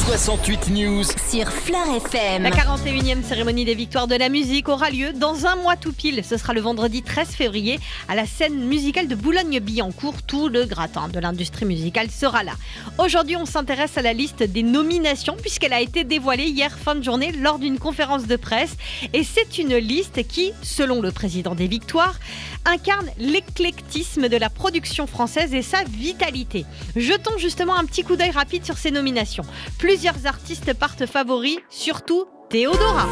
68 News sur Fleur FM. La 41e cérémonie des victoires de la musique aura lieu dans un mois tout pile. Ce sera le vendredi 13 février à la scène musicale de Boulogne-Billancourt. Tout le gratin de l'industrie musicale sera là. Aujourd'hui, on s'intéresse à la liste des nominations puisqu'elle a été dévoilée hier fin de journée lors d'une conférence de presse. Et c'est une liste qui, selon le président des victoires, incarne l'éclectisme de la production française et sa vitalité. Jetons justement un petit coup d'œil rapide sur ces nominations. Plusieurs artistes partent favoris, surtout Théodora.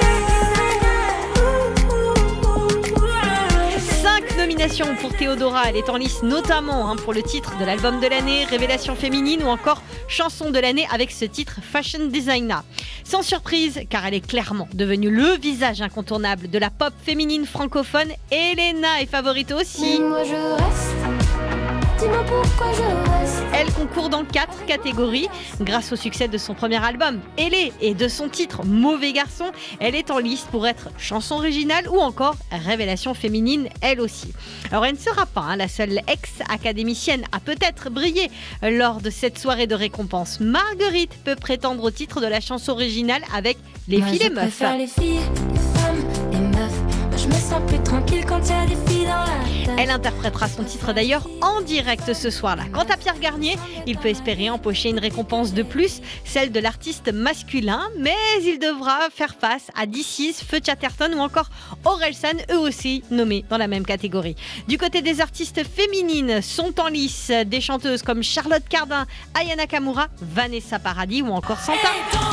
5 nominations pour Théodora, elle est en lice notamment pour le titre de l'album de l'année, Révélation féminine ou encore chanson de l'année avec ce titre Fashion Designer. Sans surprise, car elle est clairement devenue le visage incontournable de la pop féminine francophone, Elena est favorite aussi. Mais moi je reste, dis-moi pourquoi je reste. Elle concourt dans 4 catégories. Grâce au succès de son premier album, Elé, et de son titre Mauvais garçon, elle est en liste pour être chanson originale ou encore révélation féminine, elle aussi. Alors elle ne sera pas la seule ex-académicienne à peut-être briller lors de cette soirée de récompense. Marguerite peut prétendre au titre de la chanson originale avec Les filles et meufs. Je préfère les filles, les femmes, les meufs. Moi, je me sens plus tranquille quand il y a des filles dans la tête. Elle interprétera son titre d'ailleurs en direct ce soir-là. Quant à Pierre Garnier, il peut espérer empocher une récompense de plus, celle de l'artiste masculin, mais il devra faire face à DC's, Feu Chatterton ou encore Orelsan, eux aussi nommés dans la même catégorie. Du côté des artistes féminines, sont en lice des chanteuses comme Charlotte Cardin, Aya Nakamura, Vanessa Paradis ou encore Santa.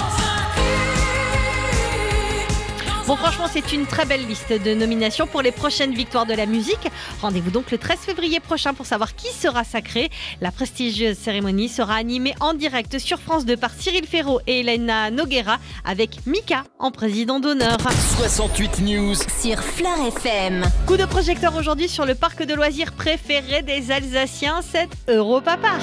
Bon, franchement, c'est une très belle liste de nominations pour les prochaines victoires de la musique. Rendez-vous donc le 13 février prochain pour savoir qui sera sacré. La prestigieuse cérémonie sera animée en direct sur France 2 par Cyril Ferraud et Elena Noguera avec Mika en président d'honneur. 68 News Sur Fleur FM. Coup de projecteur aujourd'hui sur le parc de loisirs préféré des Alsaciens, c'est Europa Park.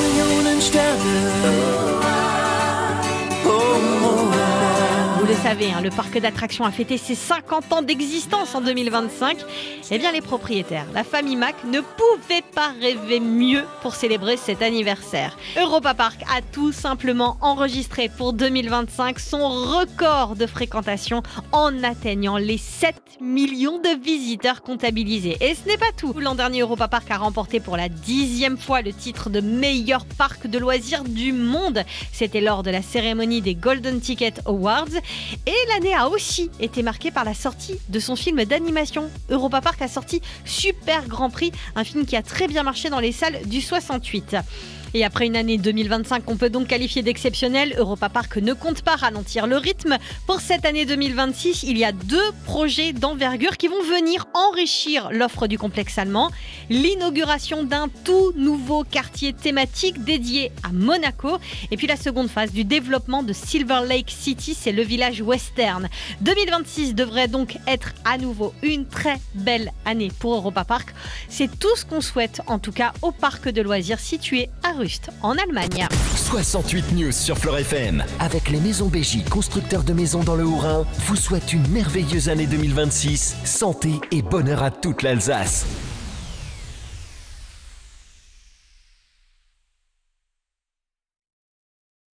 Vous le savez, le parc d'attractions a fêté ses 50 ans d'existence en 2025. Eh bien, les propriétaires, la famille Mack, ne pouvaient pas rêver mieux pour célébrer cet anniversaire. Europa Park a tout simplement enregistré pour 2025 son record de fréquentation en atteignant les 7 millions de visiteurs comptabilisés. Et ce n'est pas tout. L'an dernier, Europa Park a remporté pour la 10e fois le titre de meilleur parc de loisirs du monde. C'était lors de la cérémonie des Golden Ticket Awards. Et l'année a aussi été marquée par la sortie de son film d'animation. Europa Park a sorti Super Grand Prix, un film qui a très bien marché dans les salles du 68. Et après une année 2025 qu'on peut donc qualifier d'exceptionnelle, Europa Park ne compte pas ralentir le rythme. Pour cette année 2026, il y a 2 projets d'envergure qui vont venir enrichir l'offre du complexe allemand. L'inauguration d'un tout nouveau quartier thématique dédié à Monaco. Et puis la seconde phase du développement de Silver Lake City, c'est le village western. 2026 devrait donc être à nouveau une très belle année pour Europa Park. C'est tout ce qu'on souhaite en tout cas au parc de loisirs situé à Rust, en Allemagne. 68 News sur Fleur FM. Avec les maisons Bégie, constructeurs de maisons dans le Haut-Rhin, vous souhaite une merveilleuse année 2026. Santé et bonheur à toute l'Alsace.